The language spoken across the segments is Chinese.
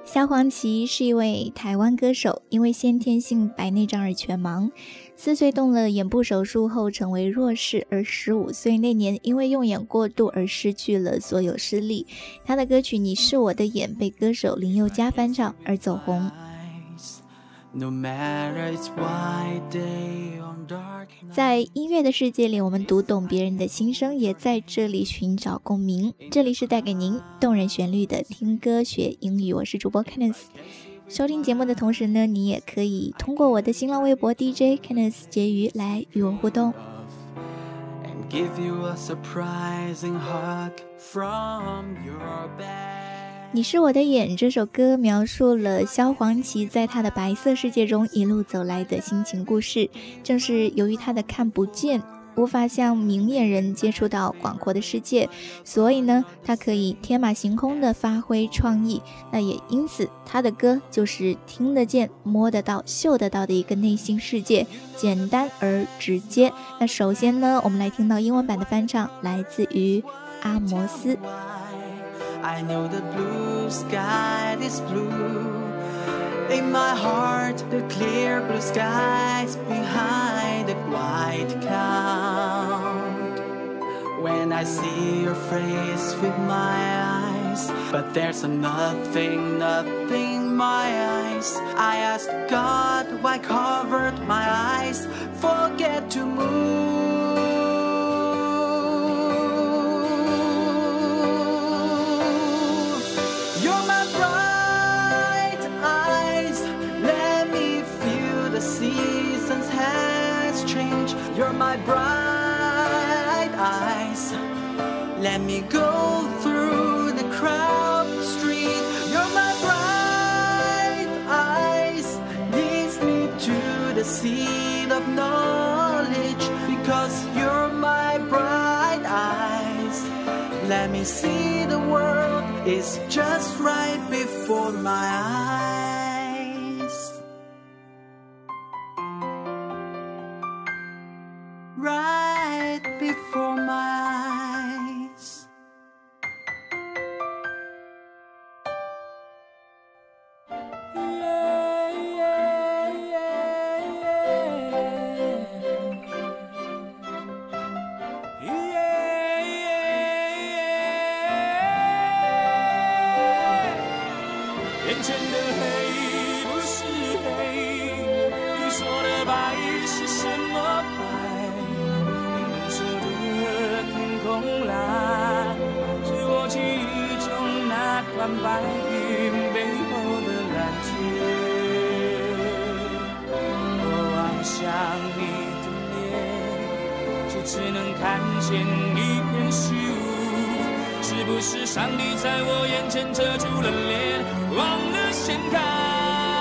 萧煌奇是一位台湾歌手，因为先天性白内障而全盲，4岁动了眼部手术后成为弱视，而15岁那年因为用眼过度而失去了所有视力。他的歌曲《你是我的眼》被歌手林宥嘉翻唱而走红。在音乐的世界里，我们读懂别人的心声，也在这里寻找共鸣。这里是带给您动人旋律的听歌学英语，我是主播 Kenneth。 收听节目的同时呢，你也可以通过我的新浪微博 DJ Kenneth 婕妤来与我互动。你是我的眼这首歌描述了萧煌奇在他的白色世界中一路走来的心情故事。正是由于他的看不见，无法像明眼人接触到广阔的世界，所以呢，他可以天马行空的发挥创意。那也因此，他的歌就是听得见、摸得到、嗅得到的一个内心世界，简单而直接。那首先呢，我们来听到英文版的翻唱，来自于阿摩斯。 I know the blue sky is blue. In my heart, the clear blue skies behind the white cloud. When I see your face with my eyes, but there's nothing in my eyes. I ask God why covered my eyes, forget to move.You're my bright eyes. Let me go through the crowded street. You're my bright eyes. Leads me to the seat of knowledge. Because you're my bright eyes. Let me see the world is just right before my eyes.Right before my eyes. Yeah, yeah, yeah, yeah. Yeah, yeah. 眼前的黑不是黑，你说的白是什么白？是我记忆中那团白云背后的蓝天。望向你的脸，却只能看见一片虚无。是不是上帝在我眼前遮住了脸，忘了掀开？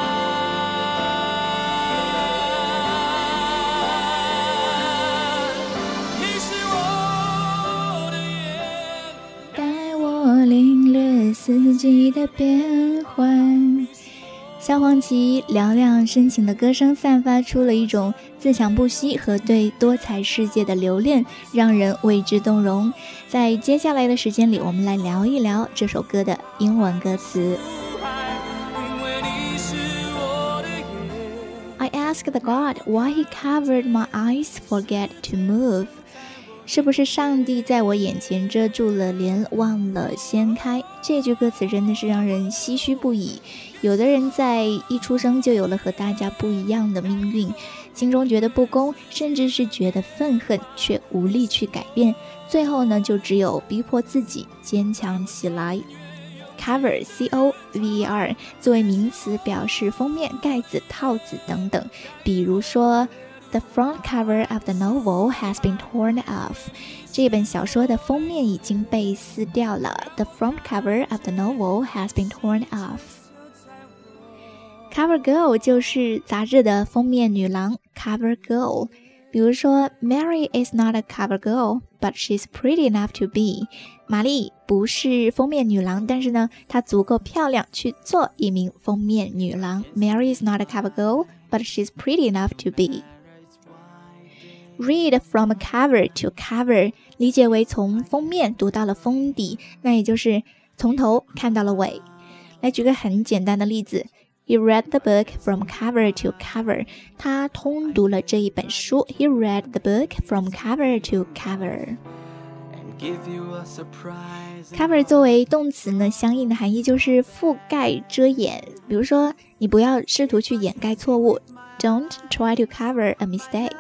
四季的变换。萧煌奇嘹亮深情的歌声散发出了一种自强不息和对多彩世界的留恋，让人为之动容。在接下来的时间里，我们来聊一聊这首歌的英文歌词。I asked the God why he covered my eyes, forget to move。是不是上帝在我眼前遮住了脸，忘了掀开？这句歌词真的是让人唏嘘不已。有的人在一出生就有了和大家不一样的命运，心中觉得不公，甚至是觉得愤恨，却无力去改变。最后呢，就只有逼迫自己坚强起来。Cover C-O-V-E-R 作为名词表示封面、盖子、套子等等。比如说The front cover of the novel has been torn off. 这本小说的封面已经被撕掉了。The front cover of the novel has been torn off. Cover girl 就是杂志的封面女郎 Cover girl。比如说 Mary is not a cover girl, but she's pretty enough to be. 玛丽不是封面女郎，但是呢，她足够漂亮去做一名封面女郎。Mary is not a cover girl, but she's pretty enough to be.Read from cover to cover 理解为从封面读到了封底，那也就是从头看到了尾。 来举个很简单的例子， He read the book from cover to cover. 他通读了这一本书。 He read the book from cover to cover.Cover 作为动词呢，相应的含义就是覆盖、遮掩。比如说，你不要试图去掩盖错误。Don't try to cover a mistake.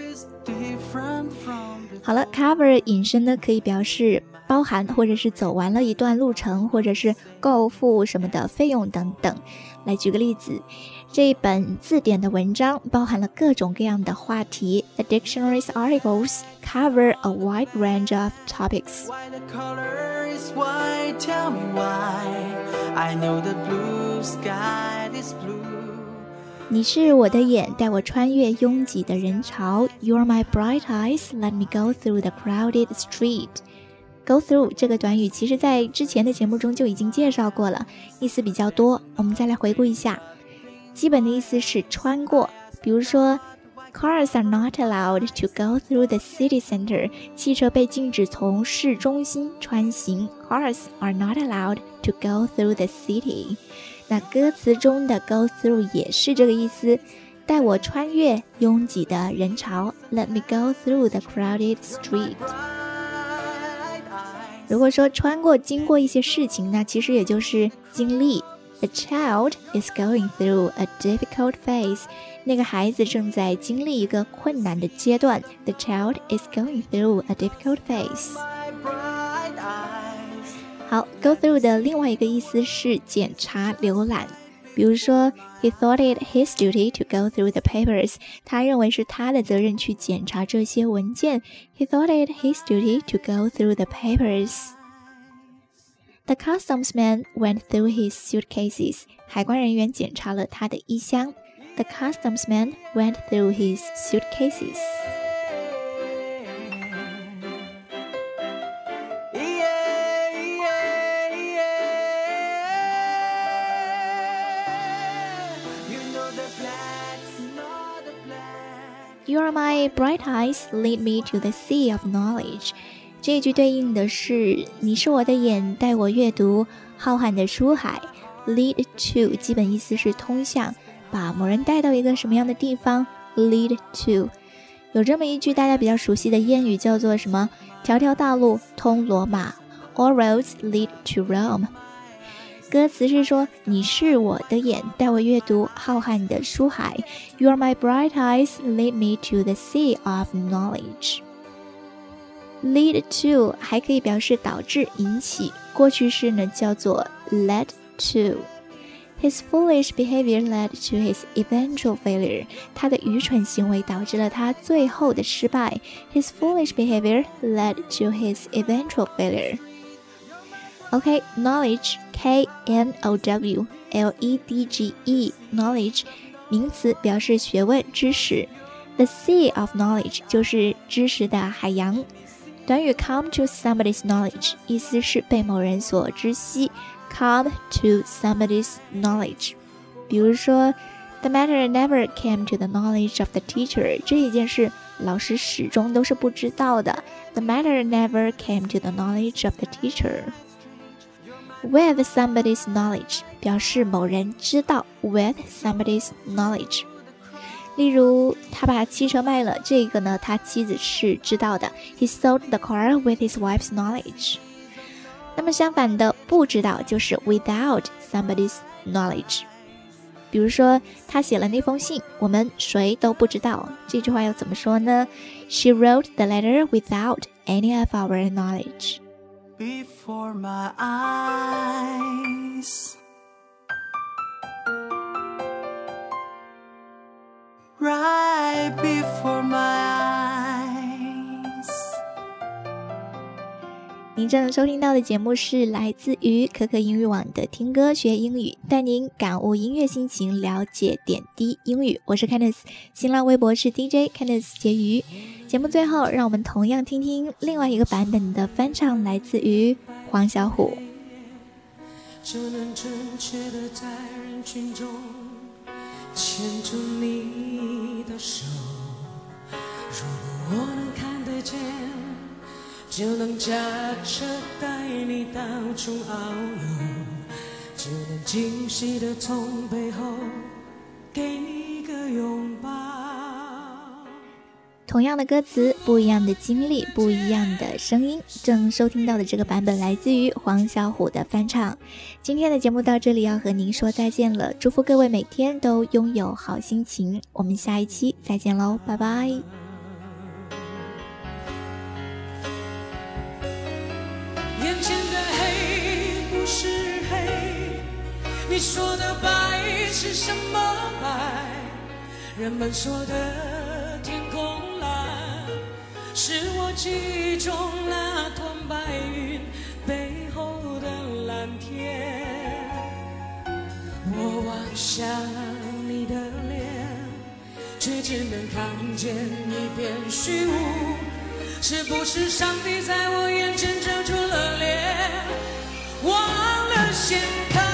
好了 ，cover 引申呢可以表示包含或者是走完了一段路程，或者是购付什么的费用等等。来举个例子，这一本字典的文章包含了各种各样的话题。The dictionary's articles cover a wide range of topics. Why the color is white? Tell me why. I know the blue sky is blue. 你是我的眼，带我穿越拥挤的人潮。You're my bright eyes, let me go through the crowded street.Go through 这个短语其实在之前的节目中就已经介绍过了，意思比较多，我们再来回顾一下。基本的意思是穿过，比如说 Cars are not allowed to go through the city center. 汽车被禁止从市中心穿行。 Cars are not allowed to go through the city. 那歌词中的 go through 也是这个意思，带我穿越拥挤的人潮。 Let me go through the crowded street.如果说穿过经过一些事情，那其实也就是经历。A child is going through a difficult phase. 那个孩子正在经历一个困难的阶段。The child is going through a difficult phase. 好 ，go through 的另外一个意思是检查、浏览。比如说 He thought it his duty to go through the papers. 他认为是他的责任去检查这些文件。He thought it his duty to go through the papers. The customs man went through his suitcases. 海关人员检查了他的衣箱。The customs man went through his suitcases. You are my bright eyes, lead me to the sea of knowledge. 这一句对应的是你是我的眼，带我阅读浩瀚的书海。Lead to 基本意思是通向，把某人带到一个什么样的地方。Lead to 有这么一句大家比较熟悉的谚语，叫做什么？条条大路通罗马。All roads lead to Rome. 歌词是说你是我的眼，带我阅读浩瀚的书海。 You are my bright eyes, lead me to the sea of knowledge. Lead to 还可以表示导致、引起，过去式呢叫做 led to. His foolish behavior led to his eventual failure. 他的愚蠢行为导致了他最後的失败。 His foolish behavior led to his eventual failure. OK, knowledge, K-N-O-W-L-E-D-G-E, knowledge, 名词表示学问、知识。The sea of knowledge 就是知识的海洋。短语 come to somebody's knowledge 意思是被某人所知悉。Come to somebody's knowledge. 比如说 The matter never came to the knowledge of the teacher. 这一件事老师始终都是不知道的。The matter never came to the knowledge of the teacher.With somebody's knowledge 表示某人知道 with somebody's knowledge. 例如他把汽车卖了，这个呢他妻子是知道的。He sold the car with his wife's knowledge. 那么相反的不知道就是 without somebody's knowledge. 比如说他写了那封信，我们谁都不知道，这句话要怎么说呢？ She wrote the letter without any of our knowledge.Before my eyes, right before my eyes. 您正收听到的节目是来自于可可英语网的听歌学英语，带您感悟音乐心情，了解点滴英语。我是 Candice， 新浪微博是 DJ Candice 婕妤。节目最后，让我们同样听听另外一个版本的翻唱，来自于黄小琥。 就能准确地在人群中牵住你的手，如果我能看得见，就能驾车带你到处遨游， 只能惊喜的从背后给你一个拥抱。 同样的歌词，不一样的经历，不一样的声音。正收听到的这个版本来自于黄小琥的翻唱。今天的节目到这里要和您说再见了，祝福各位每天都拥有好心情。我们下一期再见喽，拜拜。 眼前的黑不是黑，你说的白是什么白？人们说的天空蓝，是我记忆中那团白云背后的蓝天。我望向你的脸，却只能看见一片虚无。是不是上帝在我眼前遮住了脸，忘了掀开